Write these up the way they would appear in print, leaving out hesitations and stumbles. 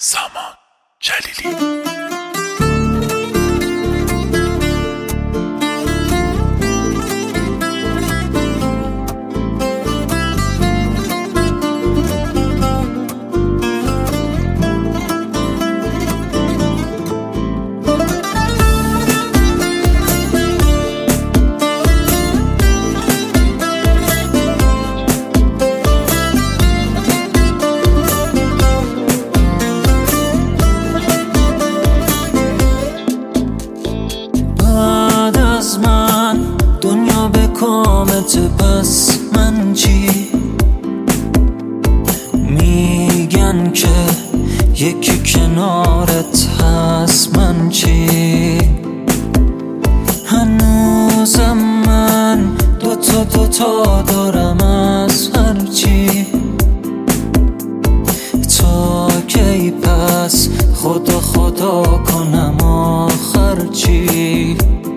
سامان جلیلی. دنیا به کامت، پس من چی؟ میگن که یکی کنارت هست، من چی؟ هنوزم من دوتا دارم از هر چی. تا کی پس خدا کنم آخر چی؟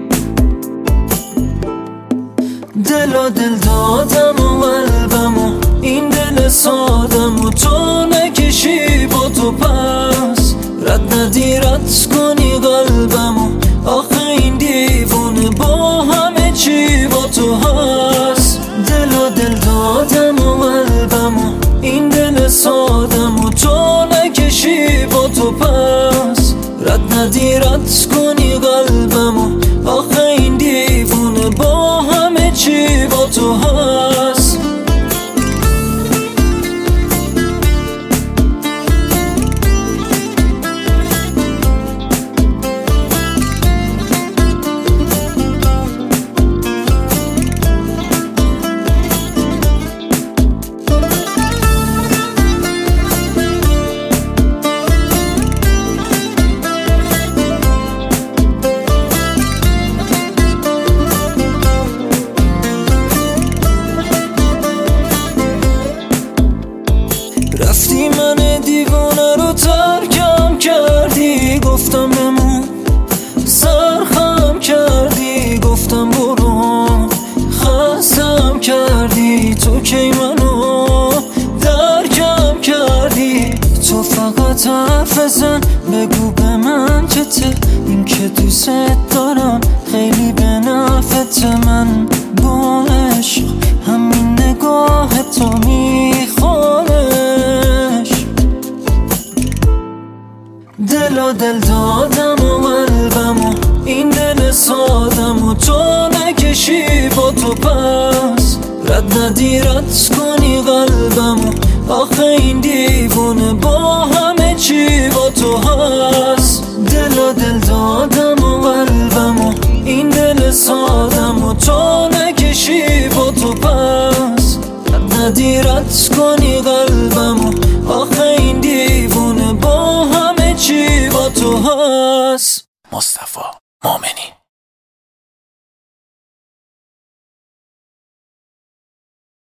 دل دادم و قلبم و این دل سادم و تو نکشی با تو، پس رد ندی رد کنی قلبم و آخه این دیوونه با همه چی با تو هست. دل دادم و قلبم و این دل سادم و تو نکشی با تو، پس رد ندی رد کنی قلبم و آخه این دیوونه با همه چی با تو هست. رفتی من دیوانه رو ترکم کردی، گفتم بمون، سرخم کردی، گفتم برو، خستم کردی، تو کی منو درکم کردی. تو فقط حرف بزن، بگو به من که این که دوست دارم خیلی به نفعت. من با عشق همین نگاه تو میخوانش. دل دادم و قلبم و این دل سادم و تو نکشی با تو، پس رد ندی رد کنی قلبم و آخه این دیوونه با همه چی با تو هست. دل دادم و قلبم و این دل سادم و تو نکشی با تو، پس رد ندی رد کنی قلبم و آخه این دیوونه با همه چی با تو هست. مصطفی مومنی.